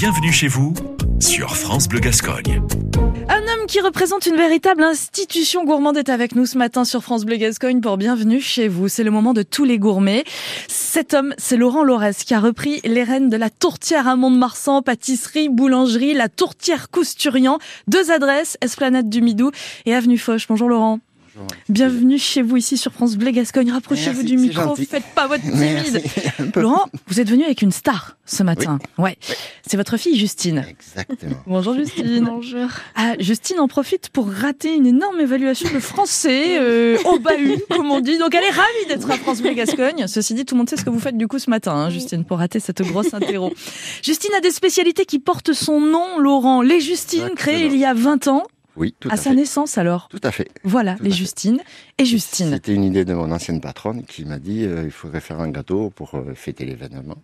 Bienvenue chez vous sur France Bleu Gascogne. Un homme qui représente une véritable institution gourmande est avec nous ce matin sur France Bleu Gascogne pour Bienvenue chez vous. C'est le moment de tous les gourmets. Cet homme, c'est Laurent Laurès qui a repris les rênes de la Tourtière à Mont-de-Marsan, pâtisserie, boulangerie, la Tourtière Cousturian. 2 adresses, Esplanade du Midou et Avenue Foch. Bonjour Laurent. Bonjour. Bienvenue chez vous ici sur France Bleu Gascogne. Rapprochez-vous du micro, faites pas votre timide. Laurent, vous êtes venu avec une star ce matin. Oui. Ouais. C'est votre fille Justine. Exactement. Bonjour Justine. Bonjour. Ah, Justine en profite pour rater une énorme évaluation de français au bahut, comme on dit. Donc elle est ravie d'être à France Bleu Gascogne. Ceci dit, tout le monde sait ce que vous faites du coup ce matin, hein, Justine, pour rater cette grosse interro. Justine a des spécialités qui portent son nom, Laurent. Les Justines, créées il y a 20 ans. Oui, tout à fait. À sa naissance alors. Tout à fait. Voilà, Tout les à fait. Justines et Justine. C'était une idée de mon ancienne patronne qui m'a dit il faudrait faire un gâteau pour fêter l'événement.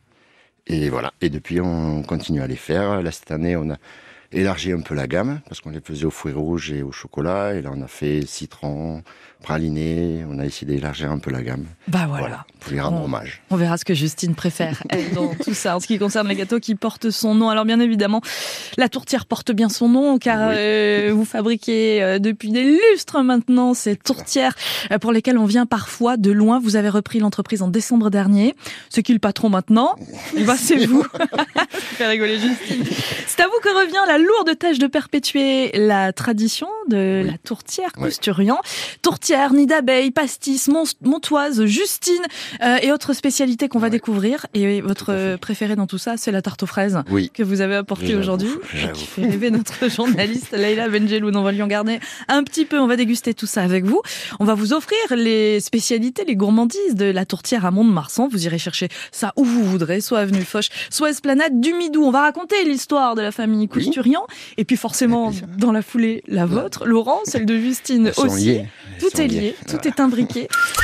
Et voilà. Et depuis, on continue à les faire. Là, cette année, on a élargi un peu la gamme parce qu'on les faisait aux fruits rouges et au chocolat. Et là, on a fait citron, praliné. On a essayé d'élargir un peu la gamme. Bah voilà. Pour lui rendre Bon. hommage. On verra ce que Justine préfère, elle, dans tout ça, en ce qui concerne les gâteaux qui portent son nom. Alors bien évidemment, la Tourtière porte bien son nom, car vous fabriquez depuis des lustres maintenant ces tourtières pour lesquelles on vient parfois de loin. Vous avez repris l'entreprise en décembre dernier. C'est qui le patron maintenant? Bah, c'est vous. Je fais rigoler Justine. C'est à vous que revient la lourde tâche de perpétuer la tradition de la Tourtière Cousturian. Tourtière, nid d'abeilles, pastis, montoise, Justine et autres spécialités qu'on va découvrir. Et votre préféré dans tout ça, c'est la tarte aux fraises que vous avez apportée aujourd'hui. Et qui fait rêver notre journaliste Leïla Benjeloun. On va lui en garder un petit peu. On va déguster tout ça avec vous. On va vous offrir les spécialités, les gourmandises de la Tourtière à Mont-de-Marsan. Vous irez chercher ça où vous voudrez, soit avenue Foch, soit Esplanade du Midou. On va raconter l'histoire de la famille Cousturian. Et puis forcément, dans la foulée, la vôtre, Laurent, celle de Justine aussi. Tout est lié, tout est imbriqué.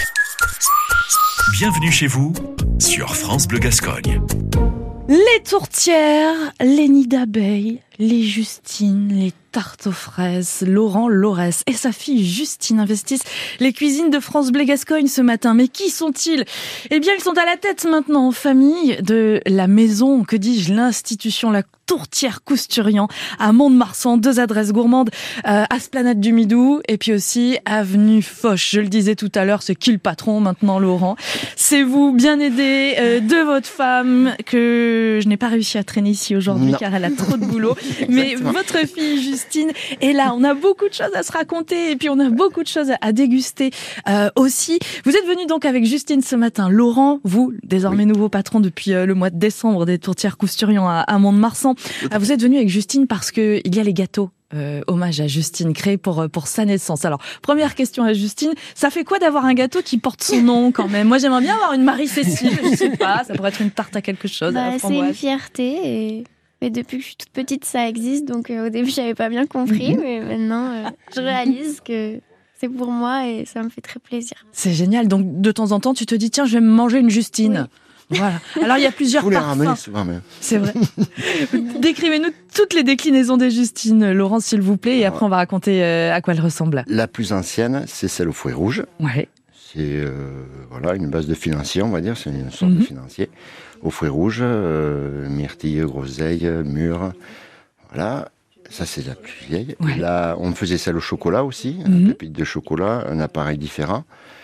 Bienvenue chez vous sur France Bleu Gascogne. Les tourtières, les nids d'abeilles, les Justines, les tartes aux fraises, Laurent Laurès et sa fille Justine investissent les cuisines de France Bleu Gascogne ce matin. Mais qui sont-ils? Eh bien, ils sont à la tête maintenant en famille de la maison, que dis-je, l'institution, la Tourtière Cousturian à Mont-de-Marsan. 2 adresses gourmandes à Esplanade du Midou et puis aussi avenue Foch. Je le disais tout à l'heure, c'est qui le patron maintenant, Laurent? C'est vous, bien aidé de votre femme que je n'ai pas réussi à traîner ici aujourd'hui car elle a trop de boulot. Mais votre fille Justine est là. On a beaucoup de choses à se raconter et puis on a beaucoup de choses à déguster aussi. Vous êtes venu donc avec Justine ce matin. Laurent, vous, désormais nouveau patron depuis le mois de décembre des Tourtières Cousturian à Mont-de-Marsan. Vous êtes venu avec Justine parce que il y a les gâteaux. Hommage à Justine, créé pour sa naissance. Alors, première question à Justine, ça fait quoi d'avoir un gâteau qui porte son nom quand même? Moi, j'aimerais bien avoir une Marie-Cécile, je sais pas, ça pourrait être une tarte à quelque chose. À la C'est une fierté et depuis que je suis toute petite, ça existe. Donc au début, j'avais pas bien compris, mais maintenant, je réalise que c'est pour moi et ça me fait très plaisir. C'est génial. Donc, de temps en temps, tu te dis, tiens, je vais me manger une Justine. Oui. Voilà. Alors, il y a plusieurs Vous les parfums. ramenez souvent même. C'est vrai. Décrivez-nous toutes les déclinaisons des Justines, Laurent, s'il vous plaît, et après, on va raconter à quoi elles ressemblent. La plus ancienne, c'est celle aux fruits rouges. Ouais. C'est une base de financier, on va dire. C'est une sorte de financier. Aux fruits rouges, myrtille, groseille, mûre. Voilà. Ça, c'est la plus vieille. Ouais. Là, on faisait celle au chocolat aussi. Une pépite de chocolat, un appareil différent.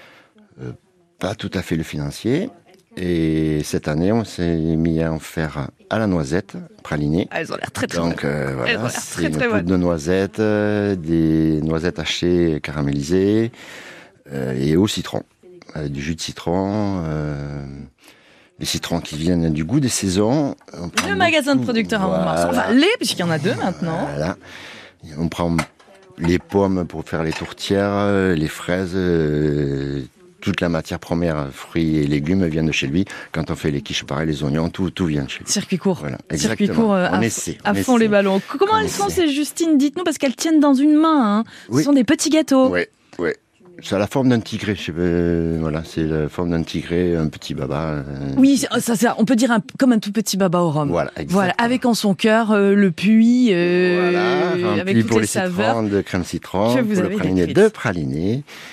Pas tout à fait le financier. Et cette année, on s'est mis à en faire à la noisette, praliné. Elles ont l'air très très Donc voilà, c'est une très poudre de noisettes, des noisettes hachées caramélisées et au citron. Du jus de citron, les citrons qui viennent du goût des saisons. Le magasin de producteurs à Mont-de-Marsan. Enfin, puisqu'il y en a 2 maintenant. Voilà. On prend les pommes pour faire les tourtières, les fraises, toute la matière première, fruits et légumes viennent de chez lui. Quand on fait les quiches, pareil, les oignons, tout vient de chez lui. Circuit court. Voilà, Circuit exactement. court à fond les ballons. Comment elles sont ces Justines? Dites-nous, parce qu'elles tiennent dans une main. Hein. Ce sont des petits gâteaux. Oui. C'est la forme d'un tigré. Voilà, c'est la forme d'un tigré, un petit baba. Oui, ça, on peut dire comme un tout petit baba au rhum. Voilà, exactement. Voilà, avec en son cœur le puits, voilà, avec toutes pour les les saveurs citrons, de crème citron, que vous pour avez le praliné décrites. de praliné.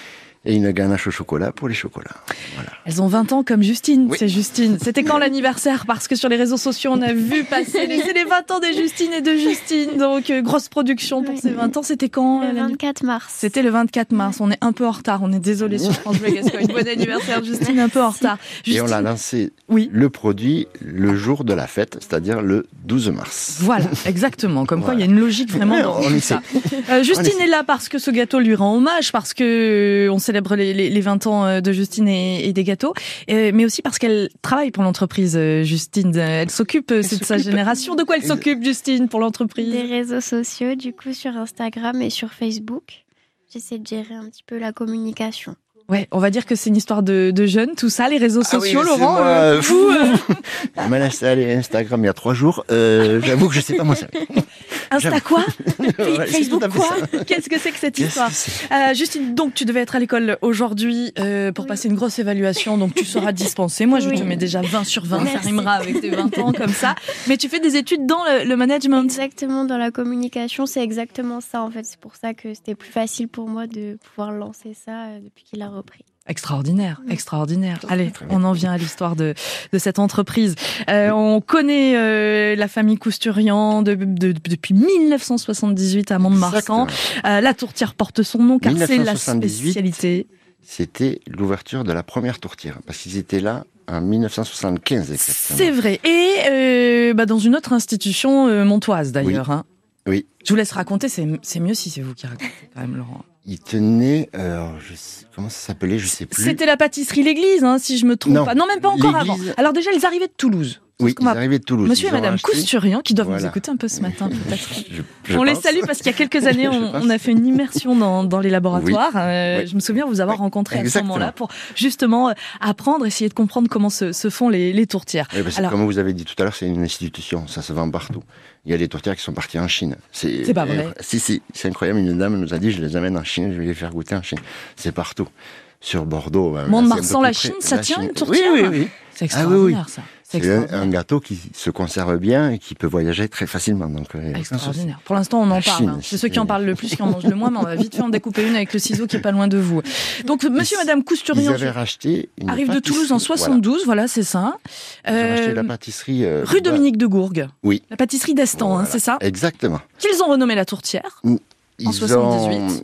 et une ganache au chocolat pour les chocolats. Voilà. Elles ont 20 ans comme Justine, Oui. c'est Justine. C'était quand l'anniversaire? Parce que sur les réseaux sociaux, on a vu passer c'est les 20 ans des Justine et de Justine. Donc, grosse production pour ces 20 ans. C'était quand? Le 24 mars. C'était le 24 mars. On est un peu en retard. On est désolé sur France Bleu Gascogne. Bon anniversaire, Justine, un peu en retard. Et on l'a lancé, Oui. le produit, le jour de la fête, c'est-à-dire le 12 mars. Voilà, exactement. Comme quoi, il y a une logique vraiment Ouais, dans on tout essaie. ça. Justine est là parce que ce gâteau lui rend hommage, parce que on célèbre les 20 ans de Justine et des gâteaux, mais aussi parce qu'elle travaille pour l'entreprise, Justine. Elle s'occupe, c'est de sa génération. De quoi elle s'occupe, Justine, pour l'entreprise? Des réseaux sociaux, du coup, sur Instagram et sur Facebook. J'essaie de gérer un petit peu la communication. Ouais, on va dire que c'est une histoire de jeunes, tout ça, les réseaux sociaux, oui, c'est Laurent. moi, Vous, Elle m'a installé Instagram il y a 3 jours. J'avoue que je sais pas moi ça. Insta quoi? Ouais, c'est Facebook tout à fait quoi? ça. Qu'est-ce que c'est que cette Qu'est-ce histoire? que c'est Justine, donc tu devais être à l'école aujourd'hui pour Oui. passer une grosse évaluation, donc tu seras dispensée. Moi, je Oui. te mets déjà 20 sur 20, ça Merci. rimera avec tes 20 ans comme ça. Mais tu fais des études dans le management. Exactement, dans la communication, c'est exactement ça en fait. C'est pour ça que c'était plus facile pour moi de pouvoir lancer ça depuis qu'il a repris. Extraordinaire, Oui. extraordinaire. Allez, Très bien. on en vient à l'histoire de cette entreprise. On connaît la famille Cousturian depuis 1978 à Mont-de-Marsan. Exactement. La tourtière porte son nom car c'est la 1978. spécialité. C'était l'ouverture de la première tourtière, parce qu'ils étaient là en 1975 exactement. C'est vrai. Et dans une autre institution montoise d'ailleurs. Oui. Hein. Oui. Je vous laisse raconter, c'est mieux si c'est vous qui racontez quand même, Laurent. Ils tenaient, comment ça s'appelait, je sais plus. C'était la pâtisserie L'Église, hein, si je me trompe Non, pas. Non, même pas encore avant. l'Église- Alors déjà, ils arrivaient de Toulouse. Oui, qu'on ils va- arrivaient de Toulouse. Monsieur et Ils ont Madame racheté- Cousturian, qui doivent nous Voilà. écouter un peu ce matin, peut-être. Je On les pense. salue parce qu'il y a quelques années, Je on pense. a fait une immersion dans les laboratoires. Oui. Je me souviens vous avoir Oui, rencontré à ce exactement. moment-là pour justement apprendre, essayer de comprendre comment se font les tourtières. Oui, parce que Alors- comme vous avez dit tout à l'heure, c'est une institution, ça se vend partout. Il y a des tourtières qui sont parties en Chine. C'est pas vrai. Si, c'est incroyable. Une dame nous a dit, je les amène en Chine, je vais les faire goûter en Chine. C'est partout. Sur Bordeaux. là, Mont-de-Marsan, c'est un peu la plus près. Chine, ça La tient Chine. une tourtière? Oui, oui, oui. C'est Ah oui, oui. extraordinaire, ça. C'est C'est extraordinaire. un gâteau qui se conserve bien et qui peut voyager très facilement. Donc, Extraordinaire. Pour l'instant, on en La parle. Chine, Hein. C'est ceux qui en c'est- parlent le plus qui en mangent le moins, mais on va vite fait en découper une avec le ciseau qui est pas loin de vous. Donc, monsieur et madame Ils Cousturian avaient racheté une arrive de pâtisserie. Toulouse en 72, voilà, c'est ça. Voilà. Ils ont racheté la pâtisserie. Rue Dominique de Gourgues. Oui. La pâtisserie d'Estan, Voilà. c'est ça. Exactement. Qu'ils ont renommé la tourtière. Ils 78.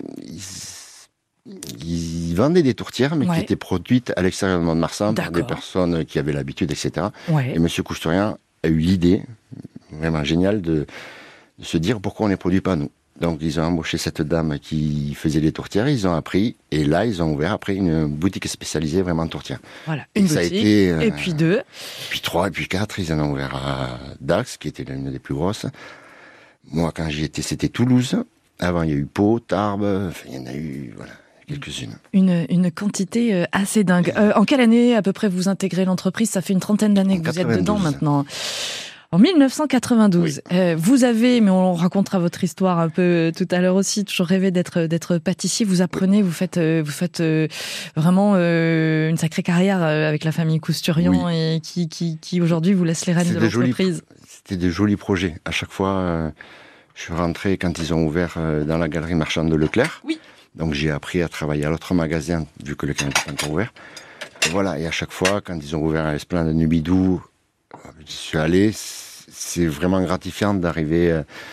Ils vendaient des tourtières, mais Ouais. qui étaient produites à l'extérieur de Mont-de-Marsan par des D'accord. personnes qui avaient l'habitude, etc. Ouais. Et Monsieur Cousturian a eu l'idée, vraiment géniale, de se dire pourquoi on ne les produit pas nous. Donc ils ont embauché cette dame qui faisait les tourtières, ils ont appris, et là ils ont ouvert après une boutique spécialisée vraiment en tourtières. Voilà. Et Une ça a boutique. été, Et puis deux. Puis 3, et puis 4, ils en ont ouvert à Dax, qui était l'une des plus grosses. Moi, quand j'y étais, c'était Toulouse. Avant, il y a eu Pau, Tarbes, enfin, il y en a eu, voilà, quelques-unes. Une quantité assez dingue. En quelle année à peu près vous intégrez l'entreprise? Ça fait une trentaine d'années En que vous êtes dedans 92. maintenant. En 1992, vous avez, mais on racontera votre histoire un peu tout à l'heure aussi, toujours rêvé d'être pâtissier. Vous apprenez, vous faites vraiment une sacrée carrière avec la famille Cousturian et qui aujourd'hui vous laisse les rênes de C'est des jolis- l'entreprise. C'était des jolis projets. À chaque fois, je suis rentré quand ils ont ouvert dans la galerie marchande de Leclerc. Oui. Donc j'ai appris à travailler à l'autre magasin, vu que le canal n'était pas encore ouvert. Et voilà, et à chaque fois, quand ils ont ouvert à l'Esplanade de Nubidou, j'y suis allé. C'est vraiment gratifiant d'arriver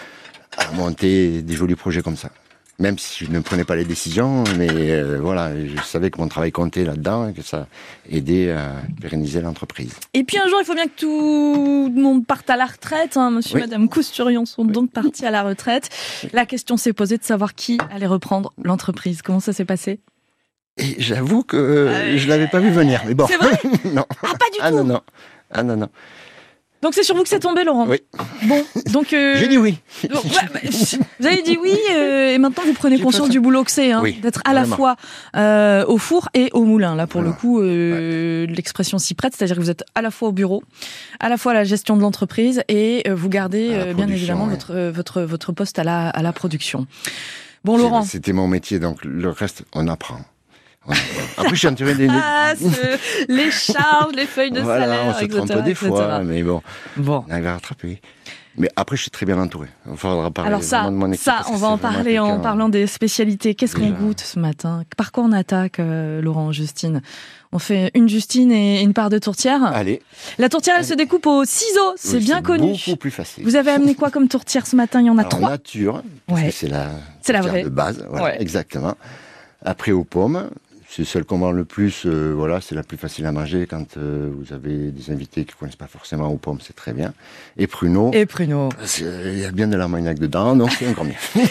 à monter des jolis projets comme ça. Même si je ne prenais pas les décisions, mais voilà, je savais que mon travail comptait là-dedans et que ça aidait à pérenniser l'entreprise. Et puis un jour, il faut bien que tout le monde parte à la retraite. Hein. Monsieur et Oui. Madame Cousturian sont donc partis à la retraite. La question s'est posée de savoir qui allait reprendre l'entreprise. Comment ça s'est passé? Et j'avoue que je l'avais pas vu venir, mais bon. C'est vrai? Non. Ah, pas du Ah tout. non, non. Ah non, non. Donc c'est sur vous que c'est tombé, Laurent. Oui. Bon, donc J'ai dit oui. donc, vous avez dit oui, et maintenant vous prenez J'ai conscience fait ça. du boulot que c'est, hein, Oui, d'être à la vraiment. fois au four et au moulin. Là, pour le Voilà. coup, l'expression s'y prête, c'est-à-dire que vous êtes à la fois au bureau, à la fois à la gestion de l'entreprise, et vous gardez À la bien production, évidemment ouais. votre poste à la production. Bon, Laurent. C'était mon métier, donc le reste, on apprend. Après, je suis entouré des... les charges, les feuilles de salaire, on se etc., trompe des etc. fois, mais bon, Bon. on arrive à rattraper. Mais après, je suis très bien entouré. Il faudra parler Alors ça, vraiment de mon équipe, parce que on va c'est en vraiment parler en quelqu'un- parlant des spécialités. Qu'est-ce qu'on Déjà. goûte ce matin? Par quoi on attaque, Laurent, Justine? On fait une Justine et une part de tourtière. Allez, La tourtière, elle se découpe au ciseau, c'est oui, bien connu. beaucoup plus facile. Vous avez amené quoi comme tourtière ce matin? Il y en a Alors, 3. nature, parce Ouais. que c'est la C'est la tourtière vraie. de base, voilà, Ouais. exactement. Après, aux pommes, c'est celle qu'on vend le plus, voilà, c'est la plus facile à manger quand vous avez des invités qui ne connaissent pas forcément aux pommes, c'est très bien. Et pruneaux, Et pruneaux. il y a bien de l'armagnac dedans, donc c'est encore mieux.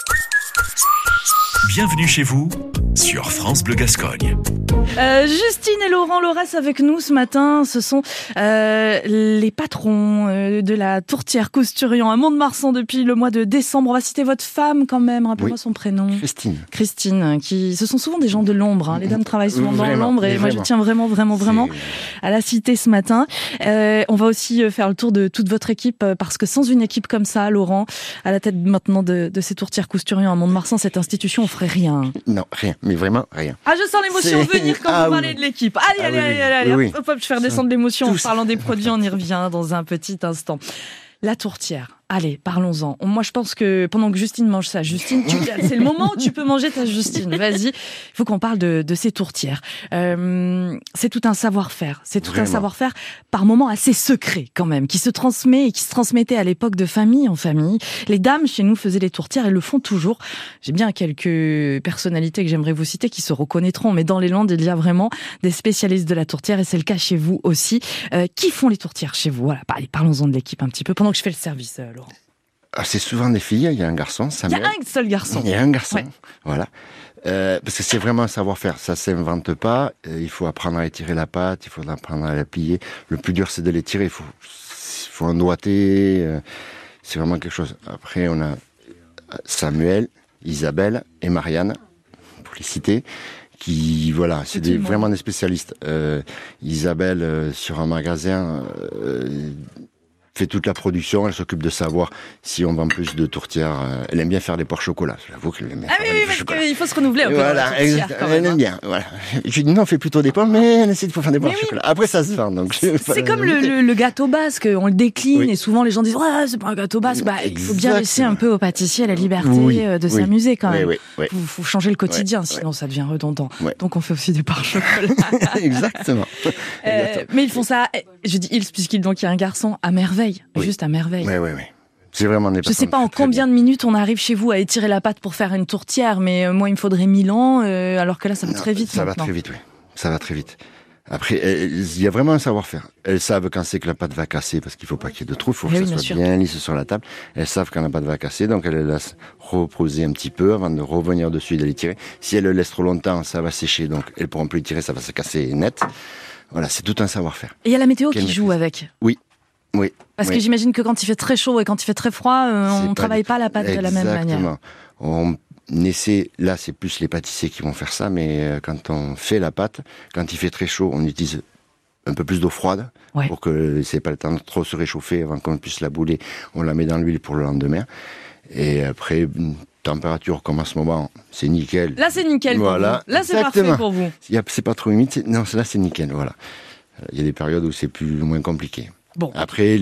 Bienvenue chez vous sur France Bleu Gascogne. Justine et Laurent Lorès avec nous ce matin. Ce sont les patrons de la tourtière Cousturian à Mont-de-Marsan depuis le mois de décembre. On va citer votre femme quand même. Rappelez-moi Oui. son prénom. Christine. Christine, ce sont souvent des gens de l'ombre. Hein. Les dames travaillent souvent dans Vraiment, l'ombre et mais moi je vraiment. tiens vraiment à la citer ce matin. On va aussi faire le tour de toute votre équipe parce que sans une équipe comme ça, Laurent, à la tête maintenant de ces tourtières Cousturian à Mont-de-Marsan, cette institution, on ferait rien. Non, rien, mais vraiment rien. Ah, je sens l'émotion C'est- venir quand Ah vous oui. parlez de l'équipe. Allez, Ah allez, oui, oui. allez, Oui, hop, oui. hop, hop, je vais faire descendre l'émotion en Tous. parlant des produits, on y revient dans un petit instant. La tourtière. Allez, parlons-en. Moi, je pense que pendant que Justine mange ça, Justine, c'est le moment où tu peux manger ta Justine. Vas-y. Il faut qu'on parle de ces tourtières. C'est tout un savoir-faire. C'est tout un Vraiment. savoir-faire par moments assez secret quand même, qui se transmet et qui se transmettait à l'époque de famille en famille. Les dames chez nous faisaient les tourtières et le font toujours. J'ai bien quelques personnalités que j'aimerais vous citer qui se reconnaîtront, mais dans les Landes, il y a vraiment des spécialistes de la tourtière et c'est le cas chez vous aussi. Qui font les tourtières chez vous? Voilà. Allez, parlons-en de l'équipe un petit peu pendant que je fais le service, Laurent. Ah, c'est souvent des filles, il y a un garçon, Il y Samuel. a un seul garçon. Il y a un garçon, Ouais. voilà. Parce que c'est vraiment un savoir-faire, ça s'invente pas. Il faut apprendre à étirer la pâte, il faut apprendre à la plier. Le plus dur, c'est de l'étirer. Il faut emdoîter. C'est vraiment quelque chose. Après, on a Samuel, Isabelle et Marianne, pour les citer, qui, voilà, c'est tout le monde. vraiment des spécialistes. Isabelle, sur un magasin, fait toute la production, elle s'occupe de savoir si on vend plus de tourtières. Elle aime bien faire des poires chocolat. J'avoue qu'elle aime bien Ah faire oui, des oui, poires parce chocolat. qu'il faut se renouveler un peu. dans la Voilà, tourtière, exact, quand elle même, aime hein. bien. Voilà. Je lui dis non, on fait plutôt des pommes, mais elle essaie de faire des poires Mais au oui. chocolat. Après, ça se vend, donc. C'est comme le gâteau basque, on le décline Oui. et souvent les gens disent ouais, c'est pas un gâteau basque. Bah, il faut bien laisser un peu au pâtissier la liberté Oui, de oui. s'amuser quand Oui, même. oui, oui. Faut changer le quotidien, Ouais, sinon ça devient redondant. Ouais. Donc on fait aussi des pains au chocolat. Exactement. Mais ils font ça, je dis ils puisqu'il donc il y a un garçon à merveille, Oui. juste à merveille. Oui, oui, oui. C'est vraiment des Je sais personnes pas en très combien de minutes on arrive chez vous à étirer la pâte pour faire une tourtière, mais moi il me faudrait 1000 ans, alors que là ça va Non, très vite. Ça maintenant. va très vite, oui. Ça va très vite. Après, il y a vraiment un savoir-faire. Elles savent quand c'est que la pâte va casser, parce qu'il faut pas qu'il y ait de trous, il faut que Eh ça oui, bien soit sûr. bien lisse sur la table. Elles savent quand la pâte va casser, donc elles la laissent reposer un petit peu avant de revenir dessus et de l'étirer. Si elles le laissent trop longtemps, ça va sécher, donc elles pourront plus l'étirer, ça va se casser net. Voilà, c'est tout un savoir-faire. Et il y a la météo Quelle qui joue maîtrise. avec. Oui. Parce Oui. que j'imagine que quand il fait très chaud et quand il fait très froid, on ne travaille pas la pâte de la même manière. Exactement. On essaie, là c'est plus les pâtissiers qui vont faire ça, mais quand on fait la pâte, quand il fait très chaud, on utilise un peu plus d'eau froide Ouais. pour que c'est pas le temps de trop se réchauffer avant qu'on puisse la bouler. On la met dans l'huile pour le lendemain. Et après, une température comme à ce moment, c'est nickel. Là c'est nickel pour Voilà, vous. Là c'est exactement. parfait pour vous. C'est pas trop humide, non, là c'est nickel, voilà. Il y a des périodes où c'est plus ou moins compliqué. Bon. Après,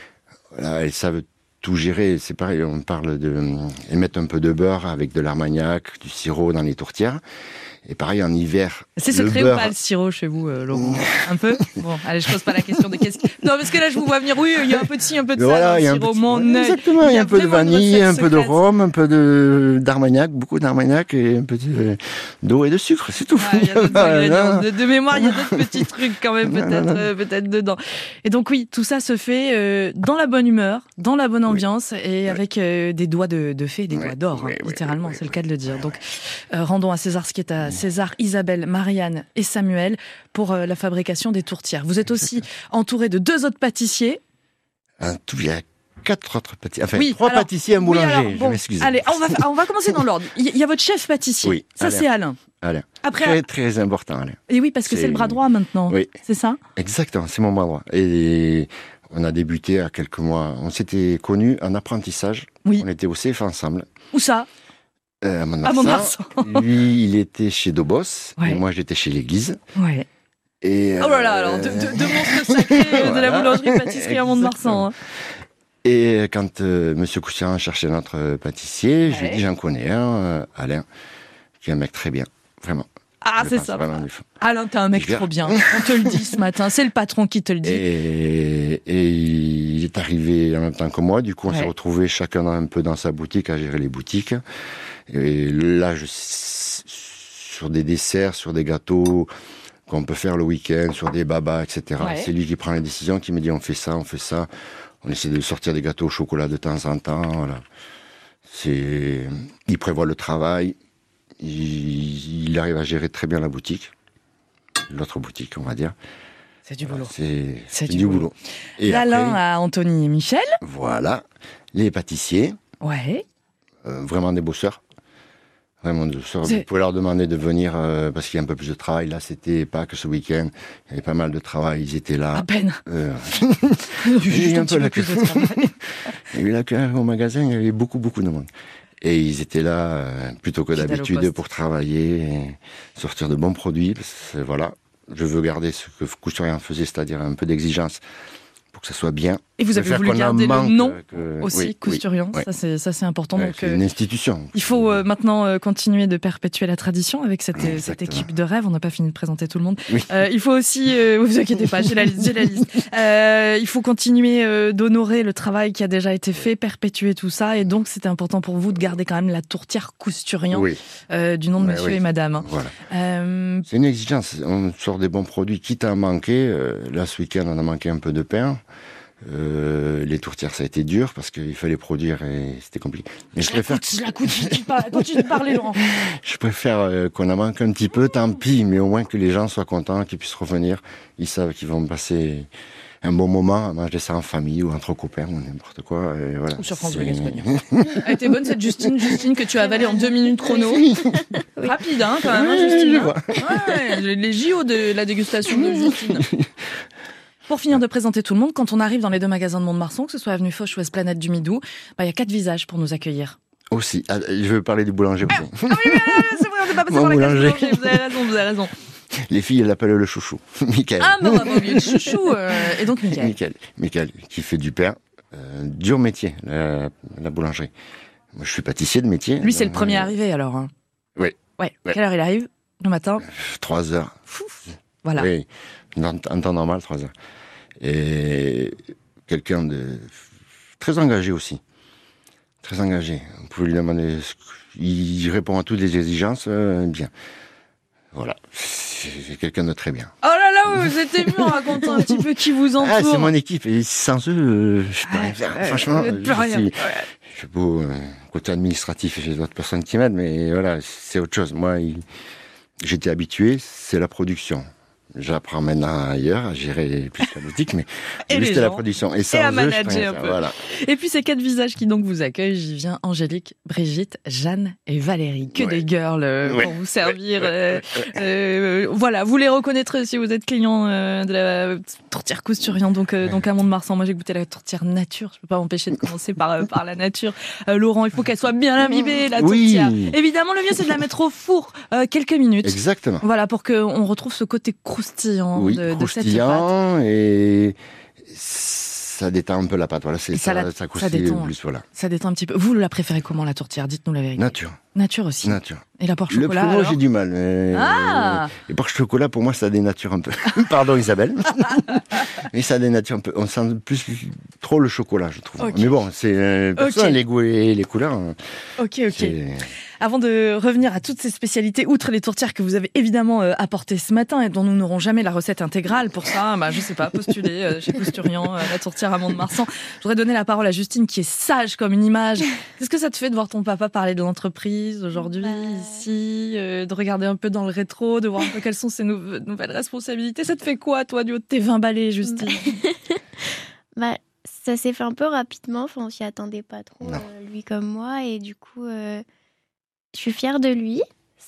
voilà, elles savent tout gérer. C'est pareil, on parle elles mettent un peu de beurre avec de l'armagnac, du sirop dans les tourtières. Et pareil, en hiver. C'est le secret beurre, ou pas le sirop chez vous, Laurent? Un peu? Bon, allez, je pose pas la question de qu'est-ce qui... Non, parce que là, je vous vois venir, oui, il y a un peu de ci, un peu de ça, Voilà, dans le il y a un sirop, petit, mon œil. exactement, il y a un peu de vraiment une vanille, recette un peu de secrète. rhum, un peu d'armagnac, beaucoup d'armagnac et un peu d'eau et de sucre, c'est tout. Ouais, il y a d'autres ingrédients. Voilà. De mémoire, il y a d'autres petits trucs quand même, Non, non, peut-être dedans. Et donc oui, tout ça se fait dans la bonne humeur, dans la bonne ambiance et avec des doigts de fée, des doigts d'or, oui, hein, oui, littéralement, oui, c'est le cas de le dire. Donc rendons à César ce qui est à César, Isabelle, Marianne et Samuel pour la fabrication des tourtières. Vous êtes aussi entouré de 2 autres pâtissiers. Il y a 4 autres pâtissiers, enfin Oui, 3 alors- pâtissiers et un Oui, boulanger, alors, je bon, m'excuse. allez, on va commencer dans l'ordre. Il y a votre chef pâtissier. Oui, Ça, Alain. c'est Alain. Alain. Après, Très, très important, Alain. et oui, parce que c'est le bras droit maintenant. Oui. C'est ça? Exactement, c'est mon bras droit. Et on a débuté à quelques mois. On s'était connus en apprentissage. Oui. On était au CF ensemble. Où ça? À Mont-de-Marsan. Mont-de-Marsan. Lui, il était chez Dobos, Ouais. et moi, j'étais chez l'église. Ouais. Et, Oh là là, alors deux monstres sacrés de la Voilà. boulangerie-pâtisserie à Mont-de-Marsan. Hein. Et quand Monsieur Coussiran cherchait notre pâtissier, je lui ai Ouais. dit, j'en connais un, Alain, qui est un mec très bien, vraiment. Ah, Je c'est pense ça. vraiment du fond. Alain, t'es un mec Super. trop bien. On te le dit ce matin. C'est le patron qui te le dit. Et il est arrivé en même temps que moi. Du coup, on s'est Ouais. retrouvés chacun un peu dans sa boutique à gérer les boutiques. Et là, sur des desserts, sur des gâteaux qu'on peut faire le week-end, sur des babas, etc. Ouais. C'est lui qui prend les décisions, qui me dit on fait ça, on fait ça. On essaie de sortir des gâteaux au chocolat de temps en temps. Voilà. Il prévoit le travail. Il arrive à gérer très bien la boutique. L'autre boutique, on va dire. C'est du boulot. C'est du boulot. Et D'Alain après, à Anthony et Michel. voilà, les pâtissiers, Ouais. vraiment des bosseurs. Vraiment des bosseurs. C'est- Vous pouvez leur demander de venir parce qu'il y a un peu plus de travail. Là, c'était pas que ce week-end. Il y avait pas mal de travail. Ils étaient là. À peine. Juste un un peu la petit queue. peu plus de travail. Il y avait la queue au magasin. Il y avait beaucoup de monde. Et ils étaient là plutôt que Fidèles au d'habitude poste. pour travailler, et sortir de bons produits. Parce que, voilà, je veux garder ce que Couturier faisait, c'est-à-dire un peu d'exigence pour que ça soit bien. Et vous De avez faire voulu qu'on en garder le manque, nom que- aussi, oui, Cousturian. oui, Ça, c'est important. ouais, Donc, c'est une institution. il faut maintenant continuer de perpétuer la tradition avec cette Exactement. équipe de rêve. On n'a pas fini de présenter tout le monde. Oui. Il faut aussi, vous inquiétez pas, j'ai la liste. Il faut continuer d'honorer le travail qui a déjà été fait, perpétuer tout ça. Et donc, c'était important pour vous de garder quand même la tourtière Cousturian Oui, du nom de Ouais, monsieur oui. et madame. voilà. Euh, C'est une exigence. On sort des bons produits, quitte à en manquer. Là, ce week-end, on a manqué un peu de pain. Les tourtières, ça a été dur parce qu'il fallait produire et c'était compliqué. Mais je préfère, continue de parler, Laurent. qu'on en manque un petit peu, tant pis, mais au moins que les gens soient contents, qu'ils puissent revenir. Ils savent qu'ils vont passer un bon moment à manger ça en famille ou entre copains ou n'importe quoi. Et voilà. Ou sur France C'est- Bleu Gascogne. Elle était bonne cette Justine que tu as avalée en 2 minutes chrono. Rapide, hein, quand même, hein, Justine. je hein. vois. Ouais, les JO de la dégustation de Justine. Pour finir de présenter tout le monde, quand on arrive dans les 2 magasins de Mont-de-Marsan, que ce soit Avenue Foch ou Esplanade du Midou, il y a 4 visages pour nous accueillir. Aussi. Ah, je veux parler du boulanger aussi. C'est vrai, on n'est pas passé Mon par la case boulanger. boulanger, vous avez raison. Les filles, elles l'appellent le chouchou. Michael. Ah, mais on va oublier le chouchou. Et donc, Mickaël. Michael, qui fait du pain. Dur métier, la boulangerie. Moi, je suis pâtissier de métier. Lui, c'est le donc, premier arrivé, alors. Hein. Oui. Ouais. Ouais. Quelle heure il arrive? Le matin? 3 heures. Voilà. Oui, en temps normal, 3 heures. Et quelqu'un de très engagé aussi. Très engagé. Vous pouvez lui demander... Il répond à toutes les exigences, bien. Voilà. C'est quelqu'un de très bien. Oh là là, vous êtes ému en racontant un petit peu qui vous entoure. Ah, c'est mon équipe. Et sans eux, je peux rien faire. Franchement, vous êtes plus rien. je suis beau, côté administratif, j'ai d'autres personnes qui m'aident, mais voilà, c'est autre chose. Moi, j'étais habitué, c'est la production. J'apprends maintenant ailleurs à gérer plus la boutique, mais Et lui, les c'était la gens. production. Et Et sans à eux, je manager peux rien un faire. peu. Voilà. Et puis ces 4 visages qui donc vous accueillent, j'y viens, Angélique, Brigitte, Jeanne et Valérie. Que Ouais. des girls Ouais. pour vous servir. Ouais. Voilà, vous les reconnaîtrez si vous êtes client de la tourtière Cousturian, donc à Mont-de-Marsan. Moi j'ai goûté la tourtière nature, je peux pas m'empêcher de commencer par la nature. Laurent, il faut qu'elle soit bien imbibée, la Oui. tourtière. Évidemment, le mieux c'est de la mettre au four quelques minutes. Exactement. Voilà, pour qu'on retrouve ce côté croustillant Oui, de cette pâte. croustillant et ça détend un peu la pâte. Voilà, Et ça croustille détend. plus, voilà. Ça détend un petit peu. Vous la préférez comment, la tourtière? Dites-nous la vérité. Nature, Nature aussi. nature. Et la porc Le chocolat pruneau, alors j'ai du mal. Mais... Ah Les porc chocolat, pour moi, ça dénature un peu. Pardon, Isabelle. Mais ça dénature un peu. On sent plus trop le chocolat, je trouve. Ok. Mais bon, c'est personnel, Ok. les goûts et les couleurs. Ok. c'est- Avant de revenir à toutes ces spécialités, outre les tourtières que vous avez évidemment apportées ce matin et dont nous n'aurons jamais la recette intégrale, pour ça, je sais pas, postuler chez Cousturian, la tourtière à Mont-de-Marsan. Je voudrais donner la parole à Justine qui est sage comme une image. Qu'est-ce que ça te fait de voir ton papa parler de l'entreprise aujourd'hui, ici, de regarder un peu dans le rétro, de voir un peu quelles sont ses nouvelles responsabilités? Ça te fait quoi, toi, du haut de tes 20 balais, Justine? Ça s'est fait un peu rapidement, enfin, on s'y attendait pas trop, Non. lui comme moi, et du coup, je suis fière de lui.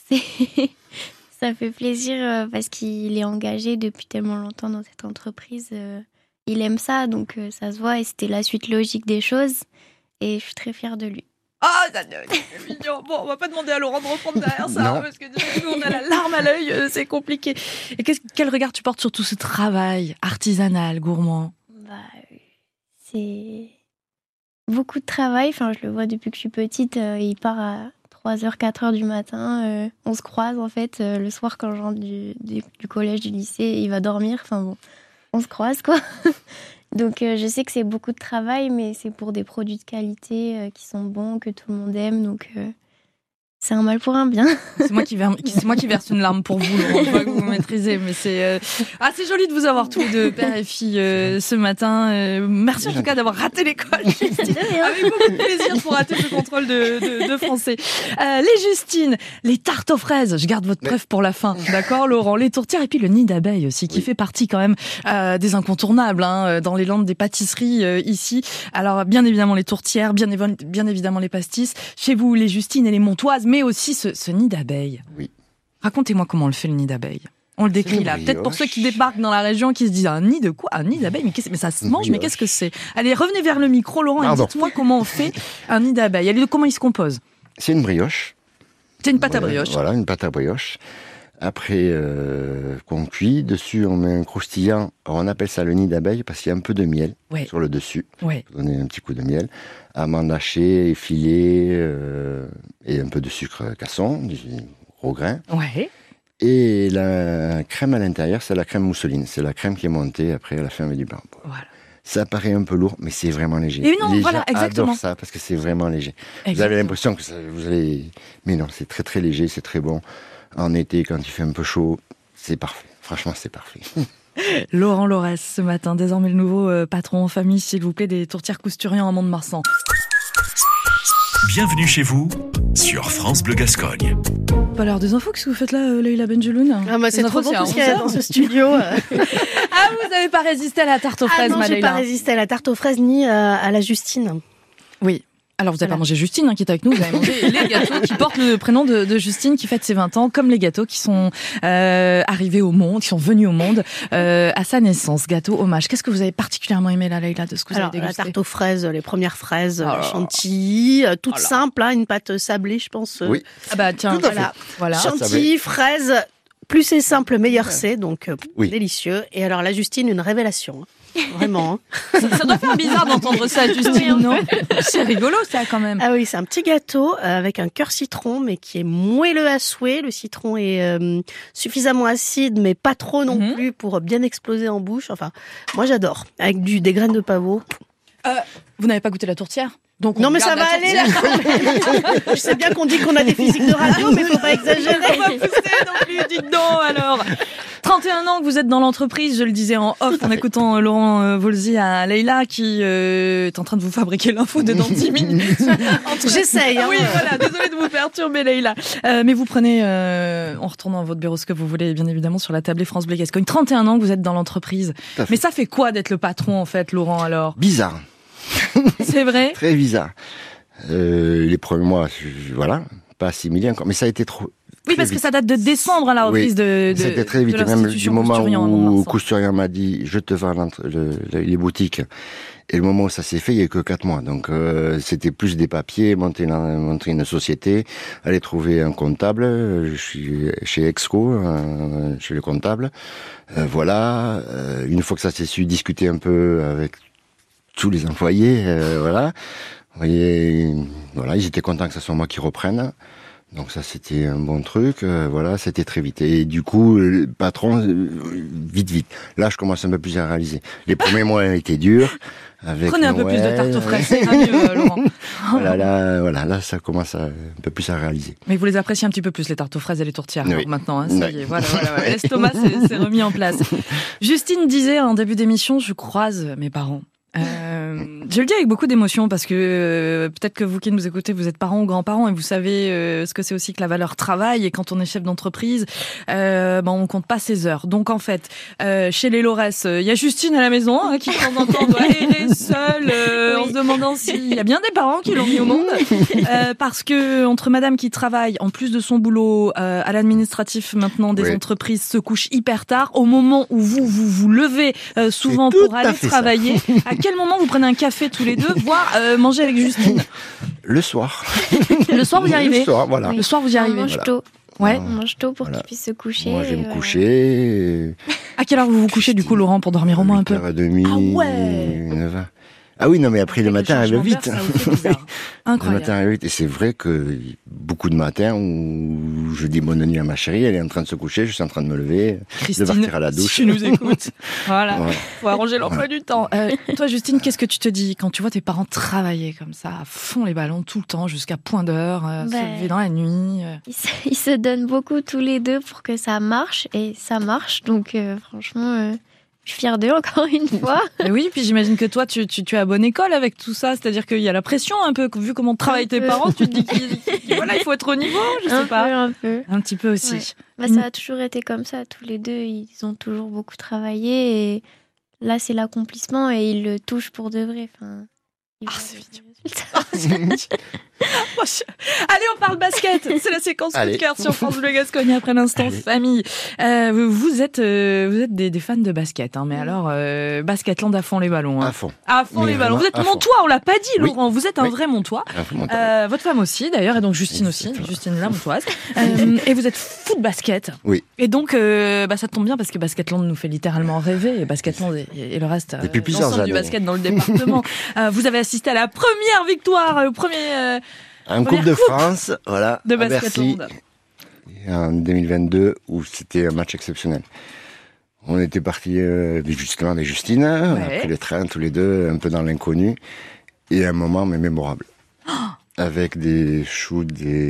Ça fait plaisir parce qu'il est engagé depuis tellement longtemps dans cette entreprise. Il aime ça, donc ça se voit, et c'était la suite logique des choses, et je suis très fière de lui. Ah, ça c'est mignon. Bon, on va pas demander à Laurent de reprendre derrière ça, Non. parce que du coup, on a la larme à l'œil, c'est compliqué. Et quel regard tu portes sur tout ce travail artisanal, gourmand? C'est beaucoup de travail. Enfin, je le vois depuis que je suis petite. Il part à 3h, 4h du matin. On se croise, en fait, le soir quand je rentre du collège, du lycée. Il va dormir. Enfin, bon, on se croise, quoi. Donc, je sais que c'est beaucoup de travail, mais c'est pour des produits de qualité qui sont bons, que tout le monde aime. Donc, c'est un mal pour un bien. C'est moi qui verse une larme pour vous, Laurent. Je vois que vous maîtrisez, mais c'est joli de vous avoir tous les deux, père et fille, ce matin. Merci en tout cas d'avoir raté l'école. Avec beaucoup de plaisir pour rater ce contrôle de français. Les Justines, les tartes aux fraises. Je garde votre preuve pour la fin, d'accord, Laurent? Les tourtières et puis le nid d'abeille aussi, qui fait partie quand même des incontournables dans les landes des pâtisseries ici. Alors bien évidemment les tourtières, bien évidemment les pastis. Chez vous, les Justines et les Montoises. Mais aussi ce nid d'abeilles. Oui. Racontez-moi comment on le fait, le nid d'abeilles. On le décrit là. Peut-être pour ceux qui débarquent dans la région, qui se disent un nid de quoi? Un nid d'abeilles, mais ça se mange, mais qu'est-ce que c'est? Allez, revenez vers le micro, Laurent, et dites-moi comment on fait un nid d'abeilles. Allez, comment il se compose? C'est une brioche. C'est une pâte à brioche. Voilà, une pâte à brioche. Après qu'on cuit, dessus on met un croustillant. Alors, on appelle ça le nid d'abeille parce qu'il y a un peu de miel sur le dessus. Ouais. Vous donnez un petit coup de miel. Amandes hachées, effilées et un peu de sucre casson, du gros grain. Ouais. Et la crème à l'intérieur, c'est la crème mousseline. C'est la crème qui est montée après à la fin avec du blanc. Voilà. Ça paraît un peu lourd, mais c'est vraiment léger. Et non, les voilà, gens exactement. adorent ça parce que c'est vraiment léger. Exactement. Vous avez l'impression que vous allez... Mais non, c'est très très léger, c'est très bon. En été, quand il fait un peu chaud, c'est parfait. Franchement, c'est parfait. Laurent Laurès, ce matin, désormais le nouveau patron en famille, s'il vous plaît, des tourtières Cousturian à Mont-de-Marsan. Bienvenue chez vous sur France Bleu Gascogne. Pas l'heure des infos, qu'est-ce que vous faites là, Leïla Benjeloun? C'est trop bon tout ce qu'il y a dans ce studio. Ah, vous n'avez pas résisté à la tarte aux fraises, non, j'ai Leïla. pas résisté à la tarte aux fraises ni à la Justine. Oui. Alors, vous n'avez pas mangé Justine, qui est avec nous, vous avez mangé les gâteaux qui portent le prénom de Justine, qui fête ses 20 ans, comme les gâteaux qui sont arrivés au monde, qui sont venus au monde à sa naissance. Gâteau hommage. Qu'est-ce que vous avez particulièrement aimé, là, Leïla, de ce que vous avez dégusté? La tarte aux fraises, les premières fraises chantilly, toute simple, une pâte sablée, je pense. Oui. Ah bah tiens, voilà. Chantilly, fraises, plus c'est simple, meilleur c'est, donc délicieux. Et alors la Justine, une révélation. Vraiment. Ça doit faire bizarre d'entendre ça, Justine, non? C'est rigolo, ça, quand même. Ah oui, c'est un petit gâteau avec un cœur citron, mais qui est moelleux à souhait. Le citron est suffisamment acide, mais pas trop non plus pour bien exploser en bouche. Enfin, moi, j'adore. Avec des graines de pavot. Vous n'avez pas goûté la tourtière? Donc non, mais ça va aller, là, quand même. Je sais bien qu'on dit qu'on a des physiques de radio, mais faut pas exagérer. On va pousser non plus, dites donc, alors. 31 ans que vous êtes dans l'entreprise, je le disais en off en écoutant Laurent Volzy à Leïla, qui est en train de vous fabriquer l'info de dans 10 minutes. J'essaye. Oui, voilà, désolée de vous perturber, Leïla. Mais vous prenez, en retournant à votre bureau, ce que vous voulez, bien évidemment, sur la tablée France Bleu Gascogne. 31 ans que vous êtes dans l'entreprise. Mais ça fait quoi d'être le patron, en fait, Laurent, alors? Bizarre. C'est vrai? Très bizarre. Les premiers mois, voilà, pas assimilé encore, mais ça a été trop... Oui, parce que ça date de décembre, la reprise de c'était très vite, même du moment où Cousturian m'a dit « je te vends les boutiques », et le moment où ça s'est fait, il n'y a eu que 4 mois. Donc c'était plus des papiers, monter une société, aller trouver un comptable. Je suis chez Exco, chez le comptable. Voilà, une fois que ça s'est su, discuter un peu avec tous les employés, voilà. Vous voyez, voilà, ils étaient contents que ce soit moi qui reprenne. Donc ça, c'était un bon truc. Voilà, c'était très vite. Et du coup, le patron, vite. Là, je commence un peu plus à réaliser. Les premiers mois étaient durs. Prenez un peu plus de tarte aux fraises, c'est mieux, Laurent. Là, ça commence un peu plus à réaliser. Mais vous les appréciez un petit peu plus, les tartes aux fraises et les tourtières, maintenant. Ça y est, voilà. Ouais. L'estomac s'est remis en place. Justine disait en début d'émission, je croise mes parents. Je le dis avec beaucoup d'émotion parce que peut-être que vous qui nous écoutez, vous êtes parents ou grands-parents et vous savez ce que c'est aussi que la valeur travail, et quand on est chef d'entreprise, on compte pas ses heures. Donc en fait, chez les Laurès, il y a Justine à la maison qui de temps en temps doit errer seule en se demandant s'il y a bien des parents qui l'ont mis au monde, parce que entre madame qui travaille en plus de son boulot à l'administratif maintenant des entreprises, se couche hyper tard, au moment où vous levez souvent pour aller travailler, à quel moment vous prenez un café tous les deux, voire manger avec Justine? Le soir. Le soir, vous y arrivez? Le soir, voilà. Oui. Le soir, vous y On arrivez? mange tôt. Ouais. On mange tôt pour Voilà. qu'il puisse se coucher. Moi, je vais me voilà. coucher. À quelle heure vous vous couchez, du coup, Laurent, pour dormir au moins un peu? 8h30, Ah ouais. 9h. Ah oui, non, mais après, le matin arrive vite. Ça vous fait bizarre. Le Incroyable. matin arrive vite. Et c'est vrai que beaucoup de matins où je dis bonne nuit à ma chérie, elle est en train de se coucher, je suis en train de me lever, de Christine, partir à la douche. si tu nous écoutes. Voilà. Voilà. Faut arranger l'emploi du temps. Toi, Justine, qu'est-ce que tu te dis quand tu vois tes parents travailler comme ça, à fond les ballons tout le temps, jusqu'à point d'heure, se lever dans la nuit Ils se donnent beaucoup tous les deux pour que ça marche. Et ça marche. Donc, franchement, je suis fière d'eux encore une fois. Et oui, puis j'imagine que toi, tu es à bonne école avec tout ça. C'est-à-dire qu'il y a la pression un peu, vu comment travaillent tes peu. parents, tu te dis voilà, il faut être au niveau, je sais pas. Un peu. Un petit peu aussi. Ouais. Bah, ça a toujours été comme ça. Tous les deux, ils ont toujours beaucoup travaillé. Et là, c'est l'accomplissement et ils le touchent pour de vrai. Enfin, ils Ah, voient c'est les résultats. Allez, on parle basket. C'est la séquence coup de Allez. cœur sur France Bleu Gascogne après l'instant Allez. famille. Vous êtes des fans de basket, hein, mais alors Basketland à fond les ballons. Hein. À fond. À fond Mais les ballons. Vous êtes vraiment à fond. Montois, on l'a pas dit, Oui. Laurent. Vous êtes un Oui. vrai Montois. À fond, mon temps. Votre femme aussi, d'ailleurs, et donc Justine aussi. Exactement. Justine la Montoise. Et vous êtes fou de basket. Oui. Et donc, ça tombe bien parce que Basketland nous fait littéralement rêver. Et Basketland et le reste, Depuis plusieurs l'ensemble du années. basket dans le département. Vous avez assisté à la première victoire, au premier En première Coupe de coupe France, voilà, de à Bercy, Basketland. en 2022, où c'était un match exceptionnel. On était partis justement avec Justine, on a Ouais. pris le train tous les deux, un peu dans l'inconnu, et un moment mais mémorable. Avec des shoots,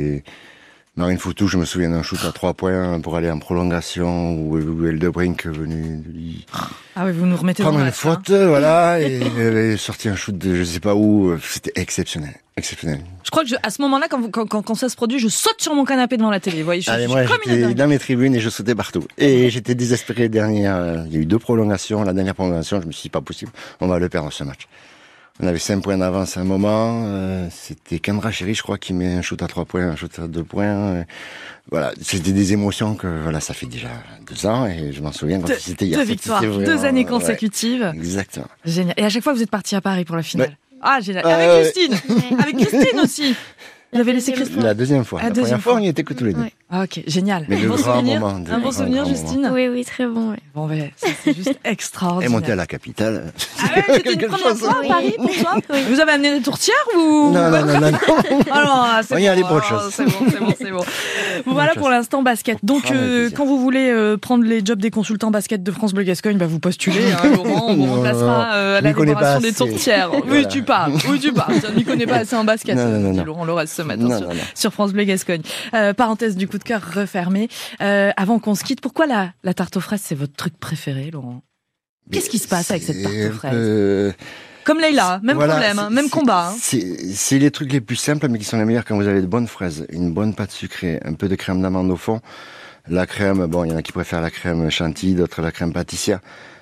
Marine Foutou, je me souviens d'un shoot à 3 points pour aller en prolongation, où Eldebrink est venu lui Ah oui, vous nous remettez dans prendre le une match, hein. faute, voilà, et elle est sorti un shoot de je sais pas où, c'était exceptionnel. Exceptionnel. Je crois que à ce moment-là, quand ça se produit, je saute sur mon canapé devant la télé. Vous voyez, je Allez, suis moi, comme une j'étais dingue. dans mes tribunes et je sautais partout. Et j'étais désespéré dernière. Il y a eu 2 prolongations. La dernière prolongation, je me suis dit, pas possible. On va le perdre, ce match. On avait 5 points d'avance à un moment. C'était Kendra Chéri, je crois, qui met un shoot à 3 points, un shoot à 2 points. Voilà. C'était des émotions que, voilà, ça fait déjà 2 ans et je m'en souviens quand c'était hier. 2 victoires, C'était 2 vraiment, années ouais, consécutives. exactement. Génial. Et à chaque fois, vous êtes partis à Paris pour la finale. Ouais. Ah, génial. Ouais. Avec Justine. Ouais. Avec Christine aussi. Vous avez laissé deuxième Christine. La deuxième fois. La La deuxième première fois, fois. on n'y était que tous les deux. Ouais. Ah, ok, génial. Mais Un de bon grands souvenir, moments, un bon souvenir, grands Justine. Oui, oui, très bon. Ouais. Bon, ben, ça, c'est juste Et extraordinaire. monter à la capitale. Ah ouais, c'était une Quelque première chose. fois à Oui. Paris pour toi. Oui. Vous avez amené des tourtières ou Non, non, non, non, non. Alors, c'est On y bon, allait pour autre ah, chose. C'est bon, c'est bon. Voilà pour l'instant basket. Donc, prendre le plaisir. quand vous voulez prendre les jobs des consultants basket de France Bleu Gascogne, vous postulez, hein, Laurent, on vous Non, remplacera à je la m'y connais décoration pas des assez. tourtières. Oui, Voilà. tu parles. Ça n'y connaît pas assez en basket. Non, non, non, dit non. Laurent Lorez ce matin Non, sur, non, non. sur France Bleu Gascogne. Parenthèse du coup de cœur refermée. Avant qu'on se quitte, pourquoi la tarte aux fraises, c'est votre truc préféré, Laurent? Qu'est-ce qui se passe avec cette tarte aux fraises? Comme Leïla, même Voilà, problème, hein, même c'est- combat. Hein. C'est les trucs les plus simples, mais qui sont les meilleurs quand vous avez de bonnes fraises, une bonne pâte sucrée, un peu de crème d'amande au fond. La crème, bon, il y en a qui préfèrent la crème chantilly, d'autres la crème pâtissière.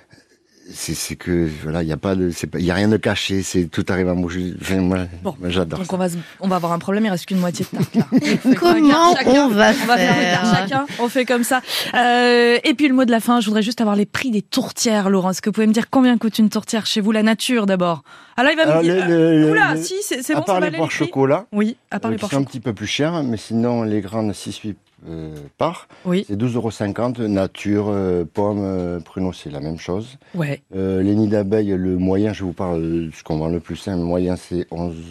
C'est que, voilà, il y a pas de, il y a rien de caché, tout arrive en bouche. Enfin, moi, Bon, moi, j'adore. Donc on va avoir un problème, il reste qu'une moitié de tarte là. Comment on va faire un faire quart chacun, on fait comme ça. Et puis le mot de la fin, je voudrais juste avoir les prix des tourtières, Laurent. Est-ce que vous pouvez me dire combien coûte une tourtière chez vous, la nature d'abord? Ah là, il va me Alors, dire. Oula, si, c'est à bon, ça part va les aller poires les prix. chocolat, Oui, à part les qui poires sont un chocolat. petit peu plus chères, mais sinon, les grandes 6-8 par, Oui, c'est 12,50 €. Nature, pommes, pruneaux, c'est la même chose. ouais. Les nids d'abeilles, le moyen, je vous parle de ce qu'on vend le plus simple, le moyen c'est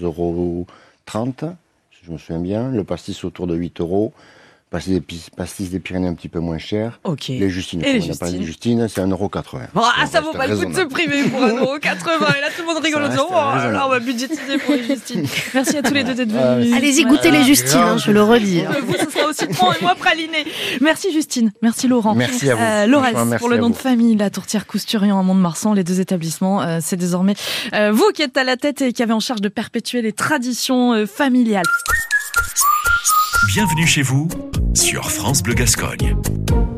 11,30 €, si je me souviens bien. Le pastis autour de 8 €. Pastis des Pyrénées un petit peu moins cher. Ok. Les Justines, Et les comme on a parlé Justines. de Justine, c'est 1,80 €. Bon, ah, ça vaut reste pas le coup de se raisonnable. priver pour 1,80 €. Et là, tout le monde rigole en Ça disant, reste oh là là, raisonnable. on va budgétiser pour les Justines. Merci à tous les deux d'être Ah, venus. Allez-y, ce goûtez matin. les Justines, hein, je le redis. hein. Vous, ce sera au citron et moi praliné. Merci Justine, merci Laurent. Merci à vous. Laurès, Franchement, merci pour le à nom vous. de famille, la Tourtière Cousturian à Mont-de-Marsan, les 2 établissements, c'est désormais vous qui êtes à la tête et qui avez en charge de perpétuer les traditions familiales. Bienvenue chez vous sur France Bleu Gascogne.